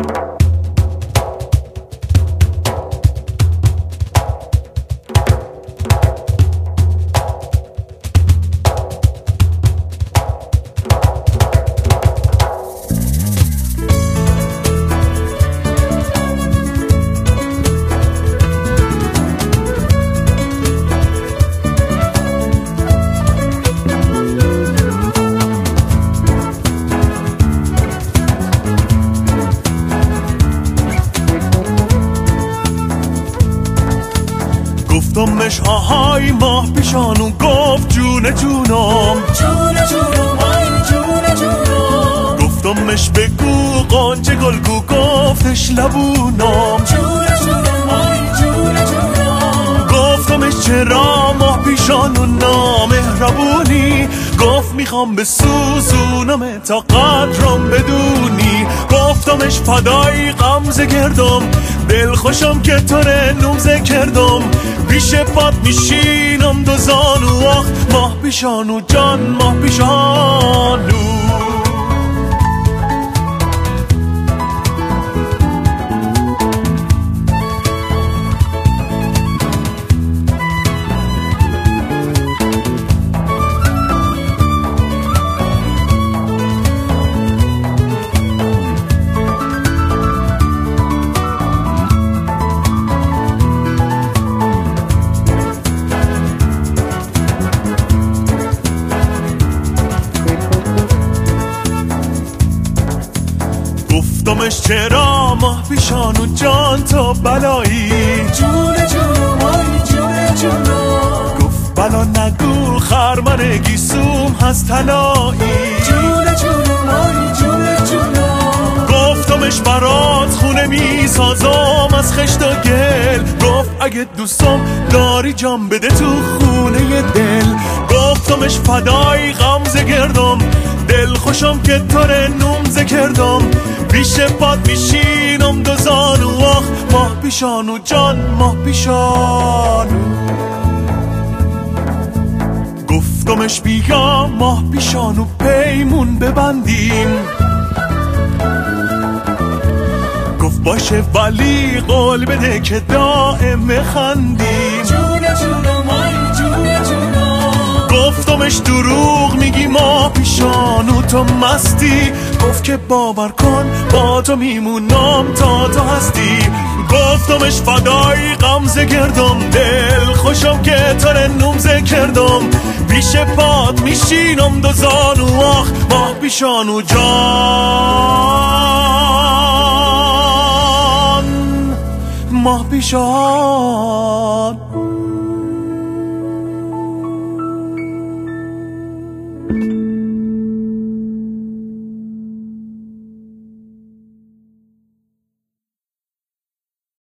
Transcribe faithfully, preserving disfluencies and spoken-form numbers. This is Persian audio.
گفتمش آهای ماه پیشانو گفت جون جونم جون جونم آی جون جونم گفتمش بگو قانچه گلگو گفتش لبونم جون جونم آی جون جونم گفتمش چرا ماه پیشانو نامهربونی گفت میخوام به سوزونم تا قدرم بدونی گفتمش فدای غمزه گردم دل خوشم که تو نومزه کردم پیش پات میشینم دو زانو آخ ماه پیشانو جان ماه پیشانو گفتمش چرا ماه پیشانو جان تو بلایی جون جونم آی جون جونم گفت بلا نگو خرمن گیسوم هست طلایی جون جونم آی جون جونم گفتمش برات خونه میسازم از خشت و گل گفت اگه دوستم داری جام بده تو خونه دل گفتمش فدای غمزه گردم دل خوشم که تو نومزه کردم پیش پات میشینم دو زانو آخ ماه پیشانو جان ماه پیشانو گفتمش بیا ماه پیشانو پیمون ببندیم گفت باشه ولی قول بده که دائم بخندیم جون جونم آی جون جونم گفتمش دروغ میگی ما پیشانو تو مستی گفت که باور کن با تو میمونم تا تو هستی گفتمش فدای غمزه گردم دل خوشم که تو نومزه کردم پیش پات میشینم دو زانو آخ ما پیشانو جان ما پیشانو